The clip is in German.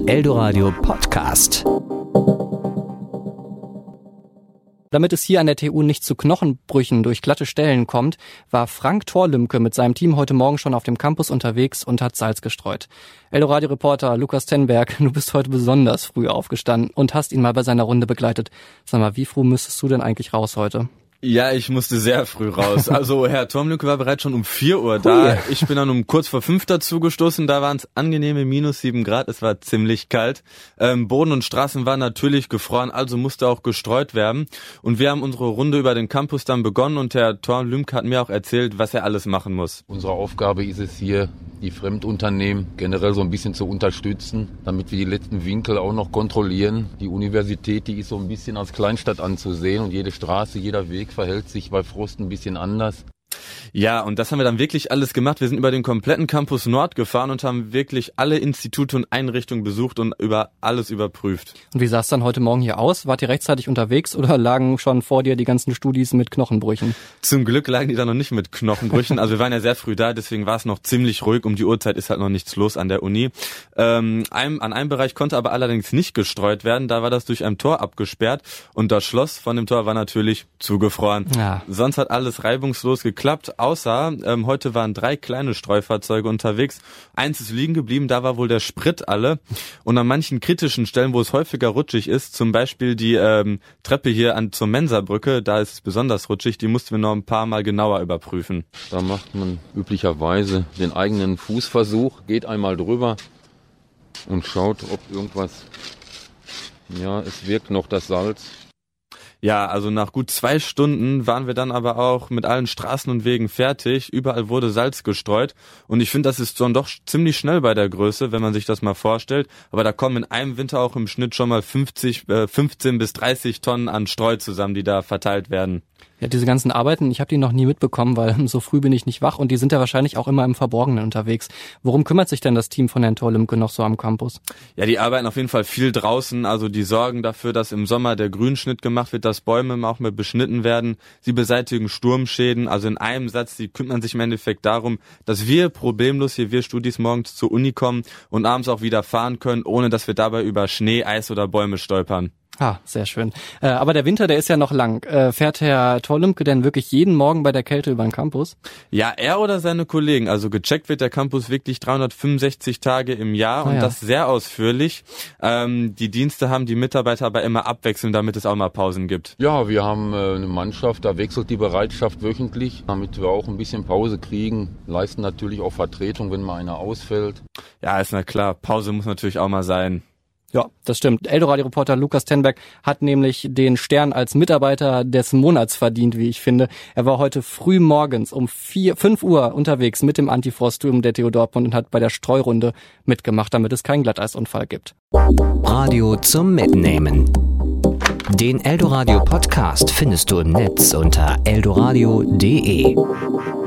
Eldoradio Podcast. Damit es hier an der TU nicht zu Knochenbrüchen durch glatte Stellen kommt, war Frank Thorlümke mit seinem Team heute Morgen schon auf dem Campus unterwegs und hat Salz gestreut. Eldoradio-Reporter Lukas Tenberg, du bist heute besonders früh aufgestanden und hast ihn mal bei seiner Runde begleitet. Sag mal, wie früh müsstest du denn eigentlich raus heute? Ja, ich musste sehr früh raus. Also Herr Thorlümke war bereits schon um 4 Uhr da. Ich bin dann um kurz vor 5 dazu gestoßen. Da waren es angenehme -7 Grad. Es war ziemlich kalt. Boden und Straßen waren natürlich gefroren, also musste auch gestreut werden. Und wir haben unsere Runde über den Campus dann begonnen und Herr Thorlümke hat mir auch erzählt, was er alles machen muss. Unsere Aufgabe ist es hier, die Fremdunternehmen generell so ein bisschen zu unterstützen, damit wir die letzten Winkel auch noch kontrollieren. Die Universität, die ist so ein bisschen als Kleinstadt anzusehen und jede Straße, jeder Weg verhält sich bei Frost ein bisschen anders. Ja, und das haben wir dann wirklich alles gemacht. Wir sind über den kompletten Campus Nord gefahren und haben wirklich alle Institute und Einrichtungen besucht und über alles überprüft. Und wie sah es dann heute Morgen hier aus? Wart ihr rechtzeitig unterwegs oder lagen schon vor dir die ganzen Studis mit Knochenbrüchen? Zum Glück lagen die da noch nicht mit Knochenbrüchen. Also wir waren ja sehr früh da, deswegen war es noch ziemlich ruhig. Um die Uhrzeit ist halt noch nichts los an der Uni. An einem Bereich konnte aber allerdings nicht gestreut werden. Da war das durch ein Tor abgesperrt und das Schloss von dem Tor war natürlich zugefroren. Ja. Sonst hat alles reibungslos geklappt. Außer heute waren 3 kleine Streufahrzeuge unterwegs. Eins ist liegen geblieben, da war wohl der Sprit alle. Und an manchen kritischen Stellen, wo es häufiger rutschig ist, zum Beispiel die Treppe hier zur Mensabrücke, da ist es besonders rutschig, die mussten wir noch ein paar Mal genauer überprüfen. Da macht man üblicherweise den eigenen Fußversuch, geht einmal drüber und schaut, ob irgendwas, ja, es wirkt noch das Salz. Ja, also nach gut 2 Stunden waren wir dann aber auch mit allen Straßen und Wegen fertig. Überall wurde Salz gestreut und ich finde, das ist dann doch ziemlich schnell bei der Größe, wenn man sich das mal vorstellt. Aber da kommen in einem Winter auch im Schnitt schon mal 15 bis 30 Tonnen an Streu zusammen, die da verteilt werden. Ja, diese ganzen Arbeiten, ich habe die noch nie mitbekommen, weil so früh bin ich nicht wach und die sind ja wahrscheinlich auch immer im Verborgenen unterwegs. Worum kümmert sich denn das Team von Herrn Thorlümke noch so am Campus? Ja, die arbeiten auf jeden Fall viel draußen, also die sorgen dafür, dass im Sommer der Grünschnitt gemacht wird, dass Bäume auch mehr beschnitten werden. Sie beseitigen Sturmschäden, also in einem Satz, die kümmern sich im Endeffekt darum, dass wir problemlos hier, wir Studis, morgens zur Uni kommen und abends auch wieder fahren können, ohne dass wir dabei über Schnee, Eis oder Bäume stolpern. Ah, sehr schön. Aber der Winter, der ist ja noch lang. Fährt Herr Thorlümke denn wirklich jeden Morgen bei der Kälte über den Campus? Ja, er oder seine Kollegen. Also gecheckt wird der Campus wirklich 365 Tage im Jahr und das sehr ausführlich. Die Dienste haben die Mitarbeiter aber immer abwechselnd, damit es auch mal Pausen gibt. Ja, wir haben eine Mannschaft, da wechselt die Bereitschaft wöchentlich, damit wir auch ein bisschen Pause kriegen. Leisten natürlich auch Vertretung, wenn mal einer ausfällt. Ja, ist na klar. Pause muss natürlich auch mal sein. Ja, das stimmt. Eldoradio-Reporter Lukas Tenberg hat nämlich den Stern als Mitarbeiter des Monats verdient, wie ich finde. Er war heute früh morgens um 5 Uhr unterwegs mit dem Antifroststurm der TU Dortmund und hat bei der Streurunde mitgemacht, damit es keinen Glatteisunfall gibt. Radio zum Mitnehmen. Den Eldoradio Podcast findest du im Netz unter eldoradio.de.